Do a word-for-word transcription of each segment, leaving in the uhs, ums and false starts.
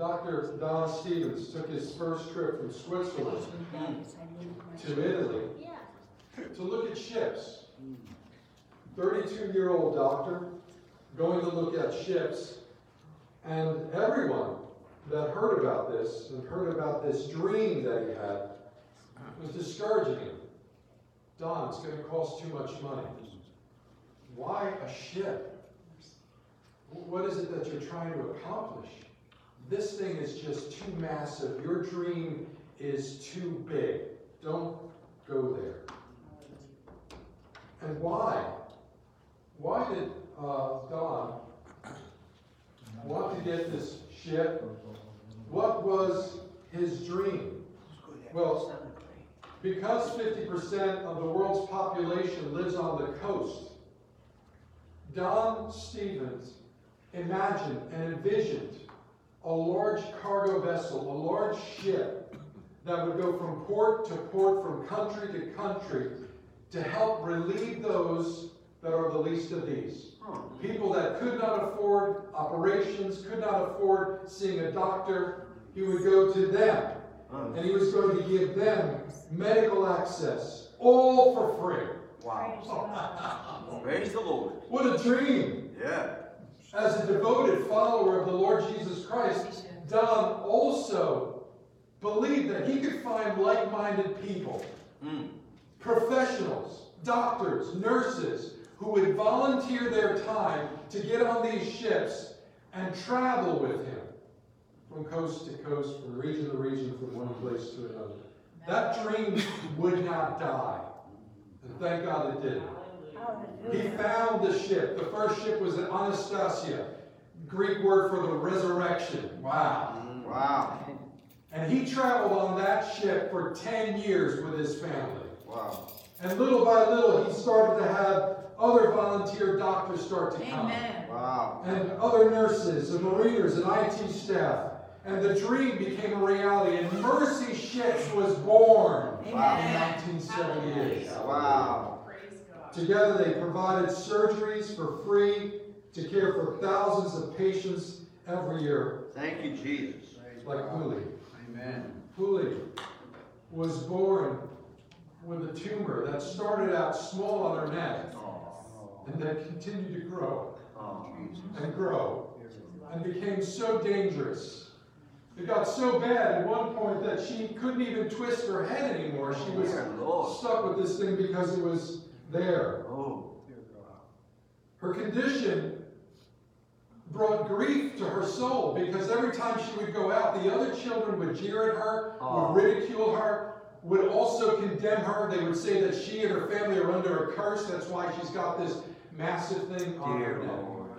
Doctor Don Stevens took his first trip from Switzerland to Italy to look at ships. thirty-two-year-old doctor going to look at ships, and everyone that heard about this and heard about this dream that he had was discouraging him. Don, it's going to cost too much money. Why a ship? What is it that you're trying to accomplish? This thing is just too massive. Your dream is too big. Don't go there. And why? Why did uh, Don want to get this ship? What was his dream? Well, because fifty percent of the world's population lives on the coast, Don Stevens imagined and envisioned a large cargo vessel, a large ship that would go from port to port, from country to country, to help relieve those that are the least of these. People that could not afford operations, could not afford seeing a doctor, he would go to them. And he was going to give them medical access, all for free. Wow. Praise the Lord. What a dream. Yeah. As a devoted follower of the Lord Jesus Christ, Don also believed that he could find like-minded people, mm. professionals, doctors, nurses, who would volunteer their time to get on these ships and travel with him from coast to coast, from region to region, from one place to another. That dream would not die. And thank God it didn't. He found the ship. The first ship was an Anastasia, Greek word for the resurrection. Wow. Wow. And he traveled on that ship for ten years with his family. Wow. And little by little, he started to have other volunteer doctors start to come. Amen. Wow. And other nurses and mariners and I T staff. And the dream became a reality. And Mercy Ships was born Wow. in nineteen seventy-eight. Wow. Together they provided surgeries for free to care for thousands of patients every year. Thank you, Jesus. Like Huli. Amen. Huli was born with a tumor that started out small on her neck and then continued to grow and grow and became so dangerous. It got so bad at one point that she couldn't even twist her head anymore. She was stuck with this thing because it was there. Her condition brought grief to her soul because every time she would go out, the other children would jeer at her, would ridicule her, would also condemn her. They would say that she and her family are under a curse. That's why she's got this massive thing on her neck.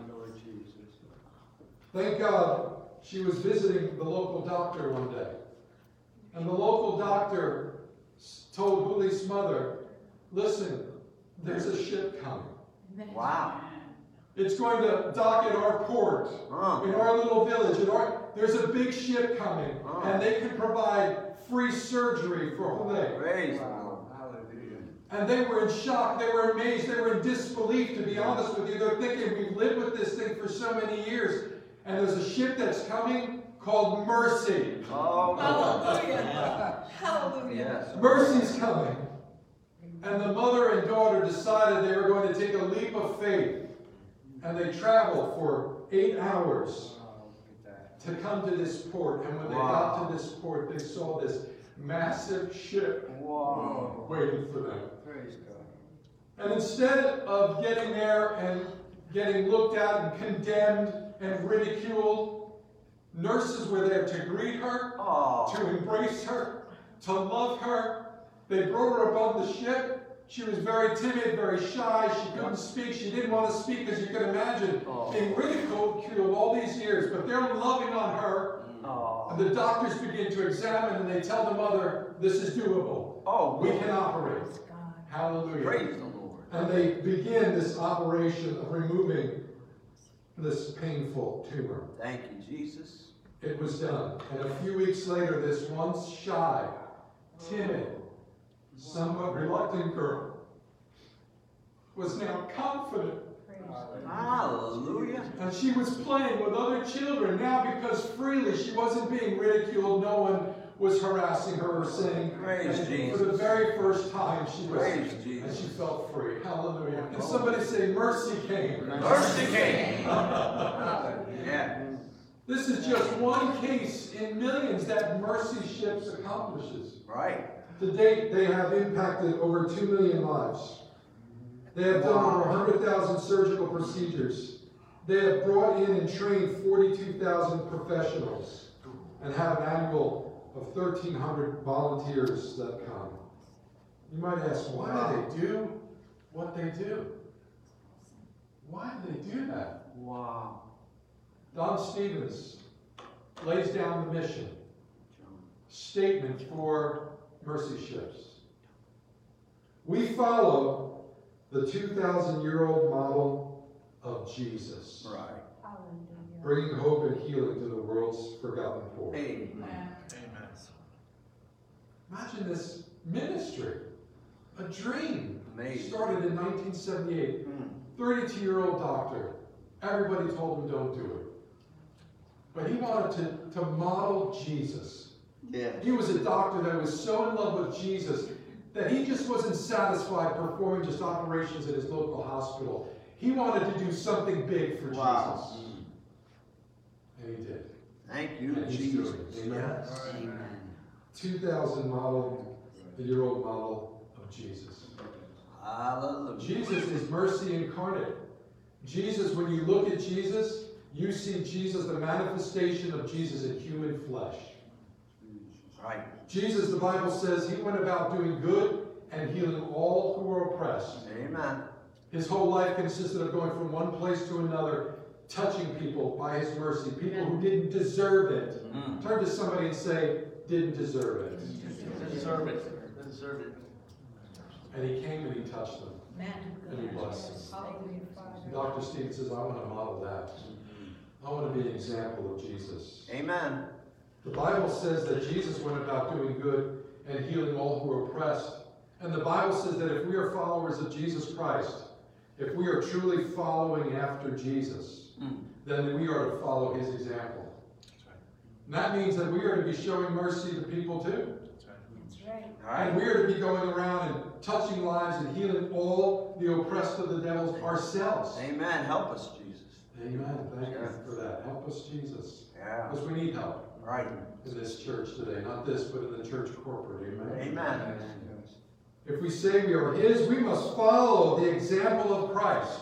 Thank God she was visiting the local doctor one day. And the local doctor told Huli's mother, listen, there's a ship coming. Wow. It's going to dock at our port, Oh. in our little village. In our, there's a big ship coming, Oh. and they can provide free surgery for Huli. Praise Wow. the Lord. And they were in shock. They were amazed. They were in disbelief, to be honest with you. They're thinking, we've lived with this thing for so many years, and there's a ship that's coming called Mercy. Oh, Hallelujah. Hallelujah. yes. Mercy's coming. And the mother and daughter decided they were going to take a leap of faith. And they traveled for eight hours to come to this port. And when they Wow. got to this port, they saw this massive ship Whoa. waiting for them. Praise God. And instead of getting there and getting looked at and condemned and ridiculed, nurses were there to greet her, Oh. to embrace her, to love her. They brought her above the ship. She was very timid, very shy. She couldn't speak. She didn't want to speak, as you can imagine, Oh. being ridiculed all these years. But they're loving on her. Oh. And the doctors begin to examine, and they tell the mother, this is doable. Oh. We can operate. Hallelujah. Praise the Lord. And they begin this operation of removing this painful tumor. Thank you, Jesus. It was done. And a few weeks later, this once shy, timid, somewhat reluctant girl was now confident Hallelujah. And she was playing with other children. Now, because freely she wasn't being ridiculed, no one was harassing her or saying. Praise and Jesus. For the very first time, she was, Praise Jesus. and she felt free. Hallelujah. And somebody say, mercy came. Mercy came. Yeah. This is just one case in millions that Mercy Ships accomplishes. Right. To date, they have impacted over two million lives. They have done over one hundred thousand surgical procedures. They have brought in and trained forty-two thousand professionals and have an annual of thirteen hundred volunteers that come. You might ask, why do they do what they do? Why do they do that? Wow. Don Stevens lays down the mission statement for Mercy Ships. We follow the two thousand year old model of Jesus, Right. bringing hope and healing to the world's forgotten poor. Amen. Amen. Imagine this ministry, a dream. Amazing. Started in nineteen seventy-eight. Mm. thirty-two year old doctor. Everybody told him don't do it. But he wanted to, to model Jesus. Yeah. He was a doctor that was so in love with Jesus that he just wasn't satisfied performing just operations at his local hospital. He wanted to do something big for Wow. Jesus. And he did. Thank you, And he's Jesus. doing it. Amen. Yes. Amen. two thousand model, the year old model of Jesus. Hallelujah. Jesus is mercy incarnate. Jesus, when you look at Jesus, you see Jesus, the manifestation of Jesus in human flesh. Right. Jesus, the Bible says, he went about doing good and healing all who were oppressed. Amen. His whole life consisted of going from one place to another, touching people by his mercy, people who didn't deserve it. Mm. Turn to somebody and say, didn't deserve it. Deserve it. Deserve it. And he came and he touched them. And he blessed them. Doctor Stevens says, I want to model that. I want to be an example of Jesus. Amen. The Bible says that Jesus went about doing good and healing all who are oppressed. And the Bible says that if we are followers of Jesus Christ, if we are truly following after Jesus, Mm. then we are to follow his example. That's right. And that means that we are to be showing mercy to people too. That's right. That's right. All And right. we are to be going around and touching lives and healing all the oppressed of the devils ourselves. Amen. Help us, Jesus. Amen. Thank you Yeah. for that. Help us, Jesus. Yeah. Because we need help Right. in this church today. Not this, but in the church corporate. Amen. Amen. If we say we are his, we must follow the example of Christ.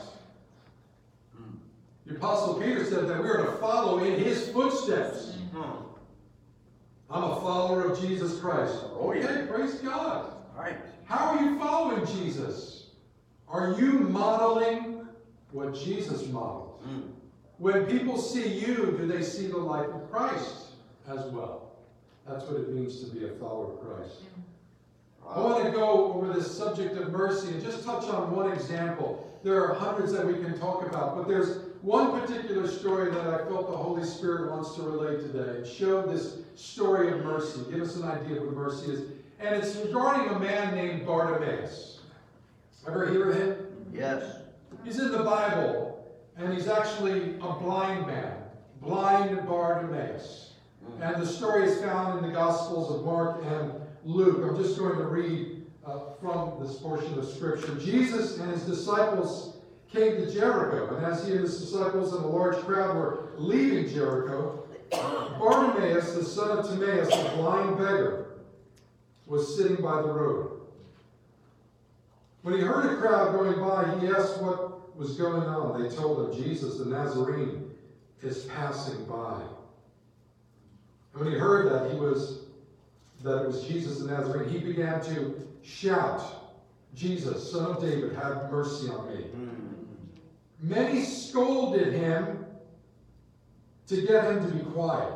Mm. The Apostle Peter said that we are to follow in his footsteps. Mm. I'm a follower of Jesus Christ. Oh, yeah. Okay, praise God. All right. How are you following Jesus? Are you modeling what Jesus modeled? Mm. When people see you, do they see the life of Christ as well? That's what it means to be a follower of Christ. I want to go over this subject of mercy and just touch on one example. There are hundreds that we can talk about, but there's one particular story that I felt the Holy Spirit wants to relate today. It showed this story of mercy. Give us an idea of what mercy is. And it's regarding a man named Bartimaeus. Ever hear of him? Yes. He's in the Bible, and he's actually a blind man. Blind Bartimaeus. And the story is found in the Gospels of Mark and Luke. I'm just going to read uh, from this portion of Scripture. Jesus and his disciples came to Jericho, and as he and his disciples and a large crowd were leaving Jericho, Bartimaeus, the son of Timaeus, a blind beggar, was sitting by the road. When he heard a crowd going by, he asked what was going on. They told him, Jesus the Nazarene is passing by. And when he heard that he was that it was Jesus the Nazarene, he began to shout, Jesus, Son of David, have mercy on me. Mm. Many scolded him to get him to be quiet.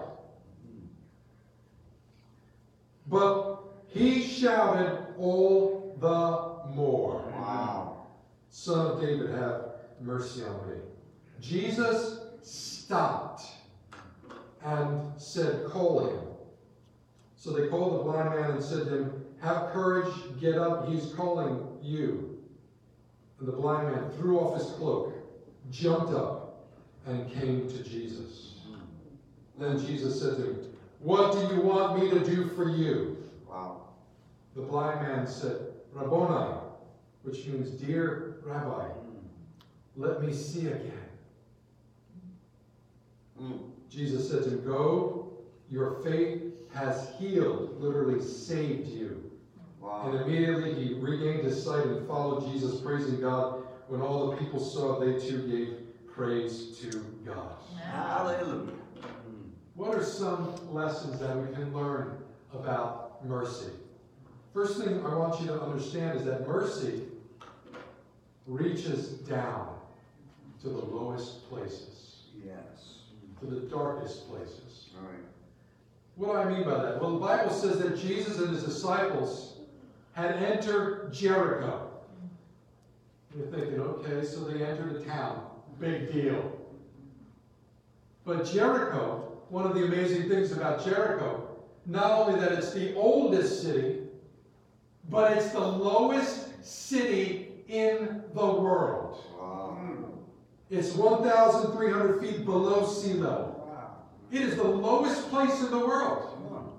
But he shouted all the more. Wow. Son of David, have mercy on me. Jesus stopped and said, call him. So they called the blind man and said to him, have courage, get up, he's calling you. And the blind man threw off his cloak, jumped up, and came to Jesus. Then Jesus said to him, "What do you want me to do for you?" Wow. The blind man said, "Rabboni," which means dear Rabbi, "let me see again." Mm. Jesus said to him, "Go, your faith has healed," literally saved you. Wow. And immediately he regained his sight and followed Jesus, praising God. When all the people saw it, they too gave praise to God. Hallelujah. What are some lessons that we can learn about mercy? First thing I want you to understand is that mercy reaches down to the lowest places, Yes. to the darkest places. All right. What do I mean by that? Well, the Bible says that Jesus and his disciples had entered Jericho. You're thinking, okay, so they entered a town. Big deal. But Jericho, one of the amazing things about Jericho, not only that it's the oldest city, but it's the lowest city in the world. Wow. It's one thousand three hundred feet below sea level. Wow. It is the lowest place in the world.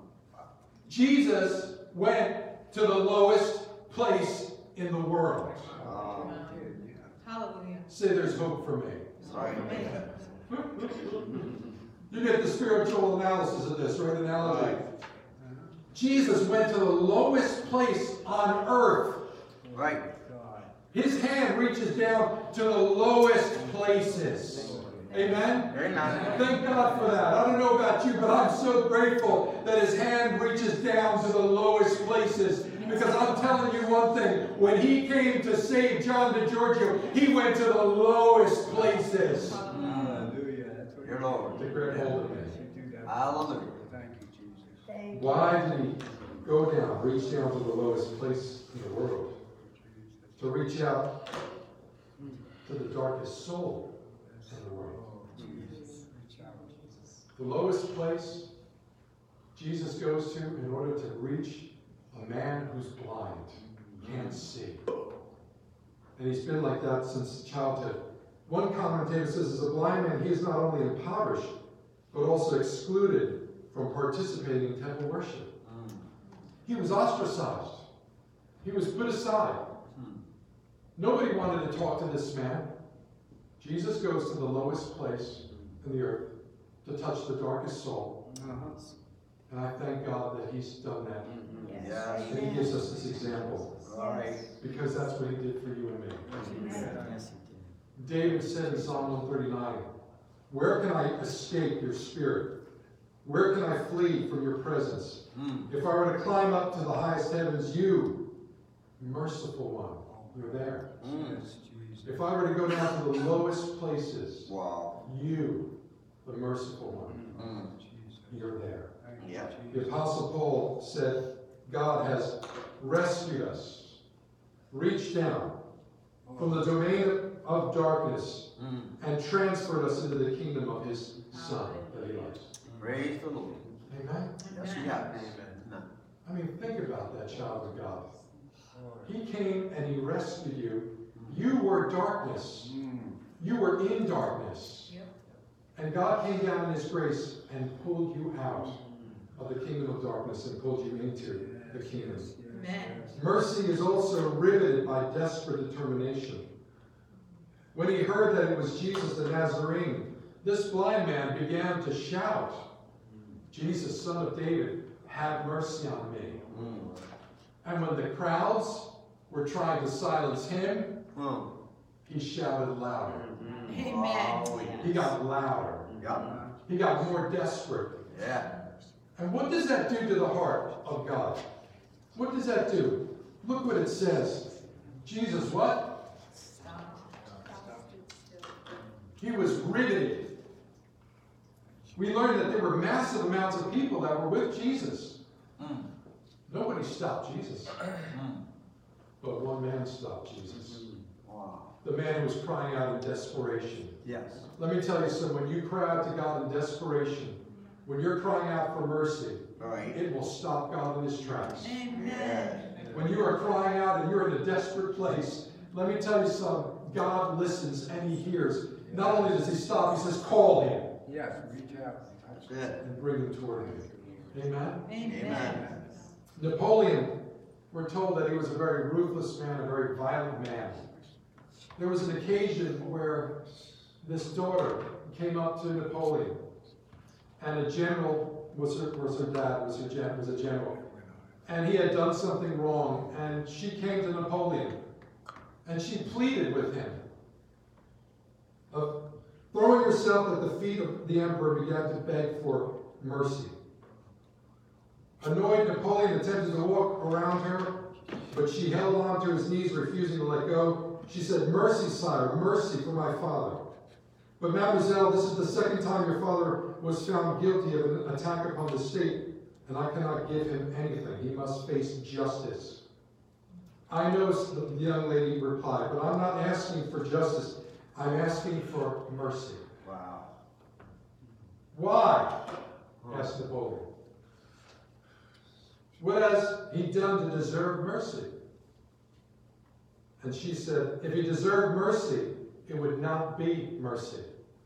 Jesus went to the lowest place in the world. Wow. Hallelujah. Say there's hope for me. Right. You get the spiritual analysis of this, right? Analogy. Jesus went to the lowest place on earth. Right. His hand reaches down to the lowest places. Amen? Amen. Thank God for that. I don't know about you, but I'm so grateful that his hand reaches down to the lowest places. Because I'm telling you one thing, when he came to save John DiGiorgio, he went to the lowest places. Hallelujah. Dear Lord. To grab hold of me. Hallelujah. Thank you, Jesus. Why did he go down, reach down to the lowest place in the world? To reach out to the darkest soul in the world. The lowest place Jesus goes to in order to reach a man who's blind, can't see. And he's been like that since childhood. One commentator says, as a blind man, he is not only impoverished, but also excluded from participating in temple worship. He was ostracized. He was put aside. Nobody wanted to talk to this man. Jesus goes to the lowest place in the earth to touch the darkest soul. And I thank God that he's done that. Yes. And he gives us this example. All right. Because that's what he did for you and me. Yes. David said in Psalm one thirty-nine, "Where can I escape your spirit? Where can I flee from your presence? Mm. If I were to climb up to the highest heavens, you, merciful one, you're there. Mm. If I were to go down to the lowest places, Wow. you, the merciful one, Mm. you're there." Yeah. The Apostle Paul said, God has rescued us, reached down from the domain of darkness, Mm. and transferred us into the kingdom of his Son that he loves. Praise the Lord. Amen? Yes, he has. Amen. I mean, think about that, child of God. He came and he rescued you. You were darkness. You were in darkness. Yep. And God came down in his grace and pulled you out of the kingdom of darkness and pulled you into the kingdom. Amen. Mercy is also riveted by desperate determination. When he heard that it was Jesus the Nazarene, this blind man began to shout, "Jesus, Son of David, have mercy on me." Mm. And when the crowds were trying to silence him, Mm. he shouted louder. Amen. Wow. He got louder. Yeah. He got more desperate. Yeah. And what does that do to the heart of God? What does that do? Look what it says. Jesus, what? He was riveted. We learned that there were massive amounts of people that were with Jesus. Mm. Nobody stopped Jesus. Mm. But one man stopped Jesus. Wow. The man who was crying out in desperation. Yes. Let me tell you something. When you cry out to God in desperation, when you're crying out for mercy, All right. it will stop God in his tracks. Amen. When you are crying out and you're in a desperate place, let me tell you something. God listens and he hears. Not only does he stop, he says, call him Yes, reach out. That's it. and bring him toward him. Amen? Amen. Amen. Napoleon, we're told that he was a very ruthless man, a very violent man. There was an occasion where this daughter came up to Napoleon, and a general was her, was her dad, was, her gen, was a general. And he had done something wrong, and she came to Napoleon, and she pleaded with him. Of throwing herself at the feet of the emperor, began to beg for mercy. Annoyed, Napoleon attempted to walk around her, but she held on to his knees, refusing to let go. She said, "Mercy, sire, mercy for my father. But mademoiselle, this is the second time your father was found guilty of an attack upon the state, and I cannot give him anything. He must face justice." "I know," the young lady replied, "but I'm not asking for justice. I'm asking for mercy." Wow. "Why?" asked Napoleon. "What has he done to deserve mercy?" And she said, "If he deserved mercy, it would not be mercy."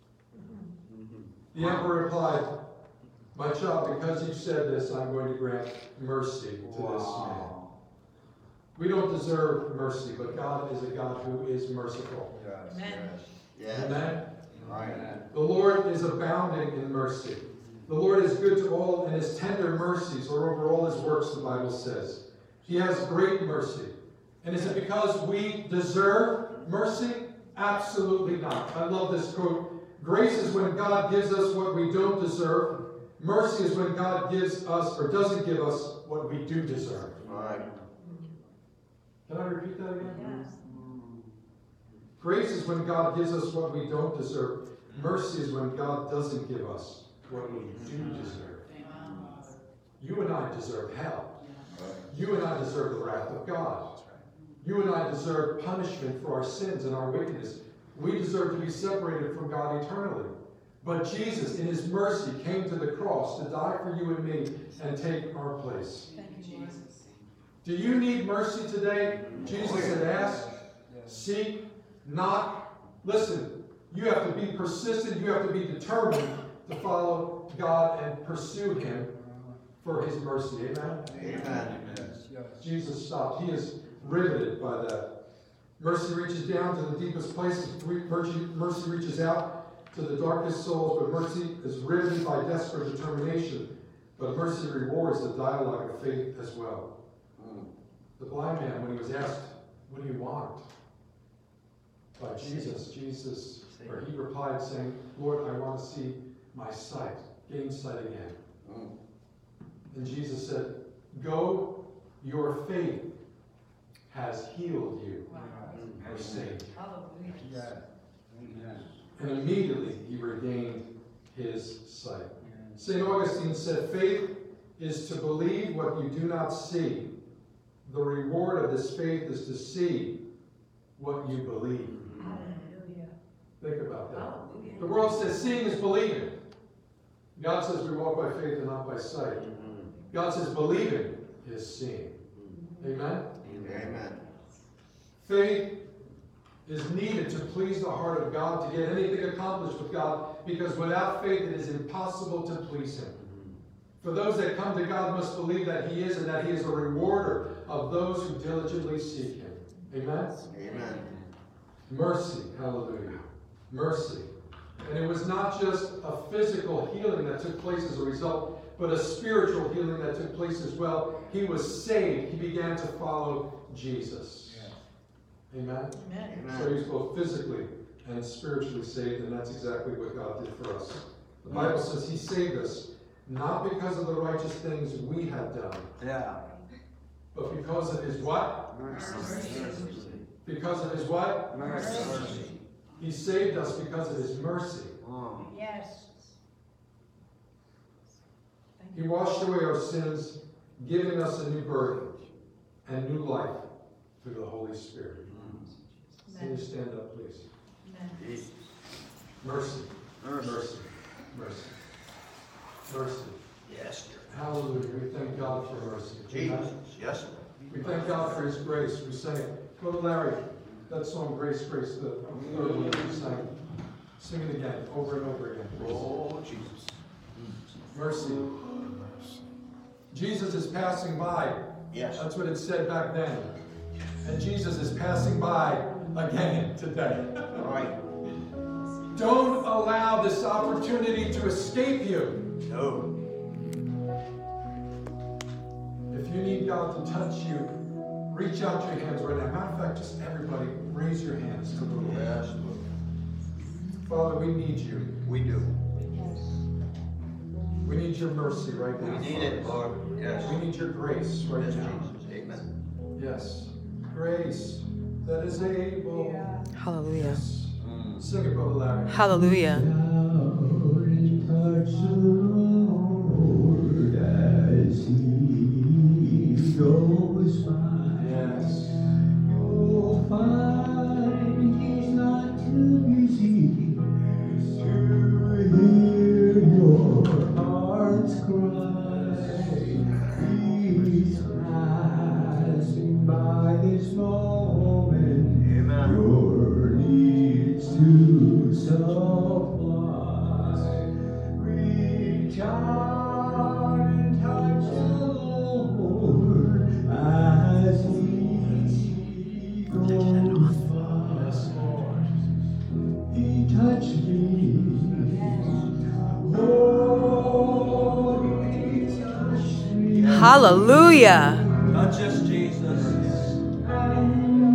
The emperor replied, "My child, because you said this, I'm going to grant mercy to this man." We don't deserve mercy, but God is a God who is merciful. Yes, Amen. Yes. Amen? Right. The Lord is abounding in mercy. The Lord is good to all, and his tender mercies are over all his works, the Bible says. He has great mercy. And is it because we deserve mercy? Absolutely not. I love this quote. Grace is when God gives us what we don't deserve. Mercy is when God gives us, or doesn't give us, what we do deserve. Right. Can I repeat that again? Yes. Grace is when God gives us what we don't deserve. Mercy is when God doesn't give us what we do deserve. You and I deserve hell. You and I deserve the wrath of God. You and I deserve punishment for our sins and our wickedness. We deserve to be separated from God eternally. But Jesus, in his mercy, came to the cross to die for you and me and take our place. Thank you, Jesus. Do you need mercy today? Jesus said, ask, seek, knock. Listen, you have to be persistent. You have to be determined to follow God and pursue him for his mercy. Amen? Amen. Jesus stopped. He is riveted by that. Mercy reaches down to the deepest places. Mercy, mercy reaches out to the darkest souls, but mercy is riveted by desperate determination. But mercy rewards the dialogue of faith as well. Mm. The blind man, when he was asked, "What do you want?" by Jesus, Jesus, or he replied saying, "Lord, I want to see my sight, gain sight again." Mm. And Jesus said, "Go, your faith has healed you." Wow. Or saved. Hallelujah. Yes. Amen. And immediately he regained his sight. Saint Augustine said, "Faith is to believe what you do not see. The reward of this faith is to see what you believe." Hallelujah. Think about that. Hallelujah. The world says seeing is believing. God says we walk by faith and not by sight. God says believing is seeing. Amen? Amen. Faith is needed to please the heart of God, to get anything accomplished with God, because without faith it is impossible to please him. For those that come to God must believe that he is, and that he is a rewarder of those who diligently seek him. Amen? Amen. Mercy. Hallelujah. Mercy. And it was not just a physical healing that took place as a result, but a spiritual healing that took place as well. He was saved. He began to follow Jesus. Amen? Amen. So he was both physically and spiritually saved, and that's exactly what God did for us. The Bible says he saved us, not because of the righteous things we had done, Yeah. but because of his what? Mercy. Because of his what? Mercy. He saved us because of his mercy. Oh. Yes. He washed away our sins, giving us a new birth and new life through the Holy Spirit. Can you Amen. stand up, please? Amen. Mercy. Mercy. Mercy. Mercy. Mercy. Yes, dear. Hallelujah. We thank God for mercy. Jesus. Yes, Lord. We thank God for his grace. We sang it. Brother Larry, that song, Grace, Grace, the third one we sang. Sing it again, over and over again. Please. Oh, Jesus. Mercy. Jesus is passing by. Yes. That's what it said back then. And Jesus is passing by again today. All right. Don't allow this opportunity to escape you. No. If you need God to touch you, reach out your hands right now. Matter of fact, just everybody, raise your hands to the Lord. Yes, Lord. Father, we need you. We do. We need your mercy right We now. need it, Lord. Yes. We need your grace right Yes, now. Jesus. Amen. Yes. Grace that is able. Hallelujah. Yes. Mm. Sing it, Brother Larry. Hallelujah. Yes. You'll find he's not too busy to hear your heart's cry. He's passing by this moment. Amen. Your needs to supply. Reach out and touch the Lord as He goes by. Yes, Lord. He touched me. Oh, He touched me. Hallelujah. Touch us, Jesus. And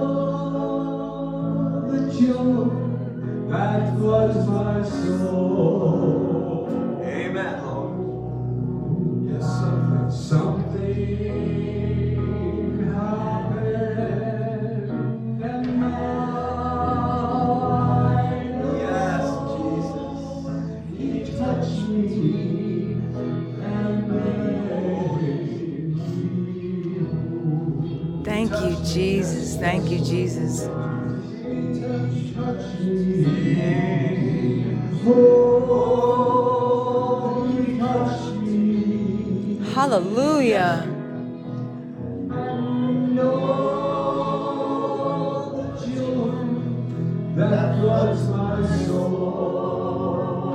all the joy that floods my soul. Amen, Lord. Yes, something. Something happened, and now I know Yes, He touched me and made me whole. Thank you, Jesus. Thank you, Jesus. He touched me. Oh, He touched me. Hallelujah. And all the joy that floods my soul.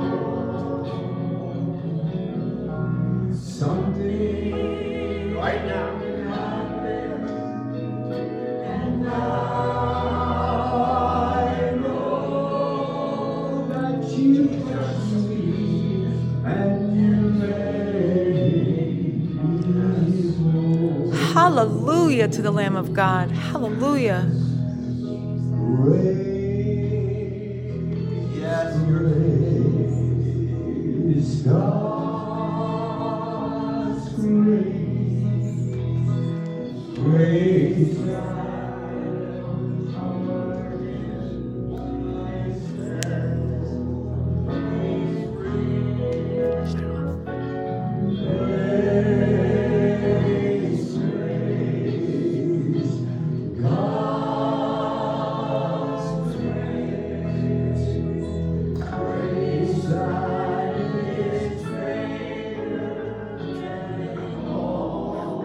Something Right now. happened, and now I know that you touched me and you made me whole. Hallelujah to the Lamb of God. Hallelujah. Yes. Praise God's grace. Praise Praise, praise God's grace. Praise that is greater than all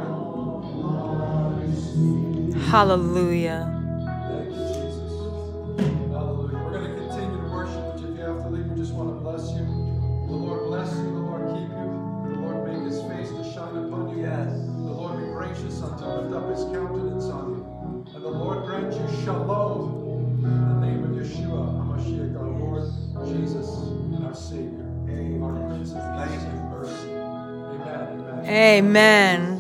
honesty. Hallelujah. Thank you, Jesus. Hallelujah. We're going to continue to worship, but if you have to leave, we just want to bless you. The Lord bless you. The Lord keep you. The Lord make His face to shine upon you. Yes. The Lord be gracious unto lift up His countenance on you. And the Lord grant you shalom. In the name of Yeshua, HaMashiach, our Lord, Jesus, and our Savior. Our Prince of Peace and mercy. Amen. Amen. Amen.